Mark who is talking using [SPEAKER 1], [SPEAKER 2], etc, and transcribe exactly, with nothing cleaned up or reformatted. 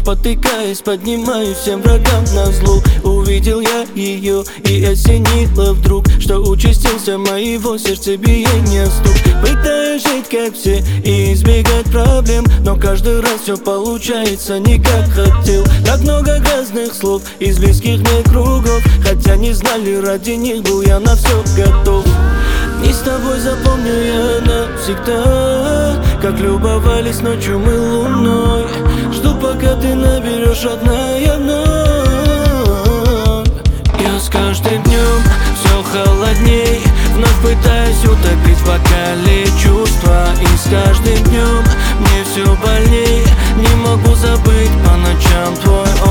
[SPEAKER 1] спотыкаясь, поднимаюсь всем врагам на злу. Увидел я ее и осенило вдруг, что участился моего сердцебиения стук. Пытаюсь жить как все и избегать проблем, но каждый раз все получается не как хотел. Так много грязных слов из близких мне кругов, хотя не знали, ради них был я на все готов. И с тобой запомню я навсегда, как любовались ночью мы луной. Жду, пока ты наберешь родная вновь. Я с каждым днем все холодней, вновь пытаюсь утопить в бокале чувства. И с каждым днем мне все больней, не могу забыть по ночам твой